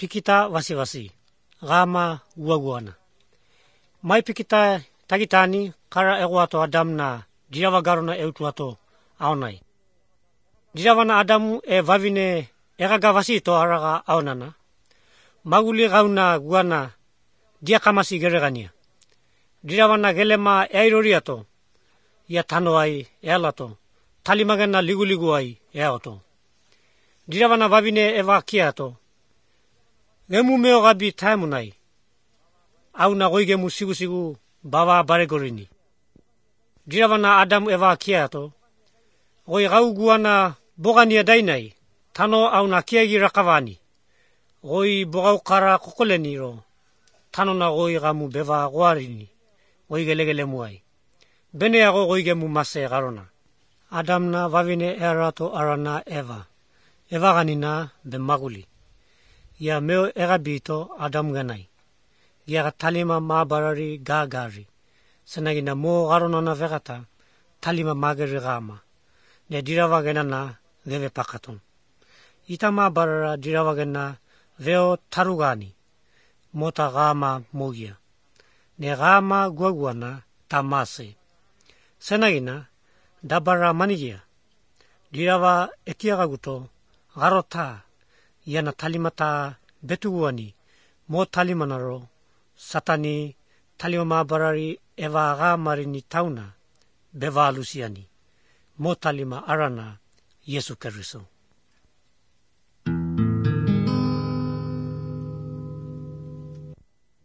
pikita wasi-wasi, gama guaguana. Mai pikita tagitani kara eguato Adam na dirawa garona eutuato aonai. Diravana Adamu vavine egagavasi to araga aonana. Maguli gauna guana diakamasi geregania. Diravana gelema eiroriato, ia tanoai ealato, talimagana liguliguai eaoto. Diravana vavine eva kiato, gemu meo gabi taimunai, auna goigemu sigu bava baregorini. Diravana Adamu eva kiato, goi gau guana bogania dainai, tano auna kiagi rakavani, goi bogau kara kokoleniro, tano na goi gamu beva guarini, goi gelegele muai. Beneago goi gemu mase garona. Adam na vavine erato arana Eva. Eva ganina be maguli. Ia meo egabito Adam ganai. Ia talima mabarari gagari. Senagina mo garona na vegata talima magari gama. Ne dirava genana geve pakaton. Ita mabarara dirava gena veo tarugani. Mota gama mogia. Ne gama guaguana tamase. Senagina dabara manigia. Dirava etiagaguto garota iana talimata betuguani mo talimanaro satani talima mabarari eva agamarini tauna beva lusiani mo talima arana Yesu Keriso.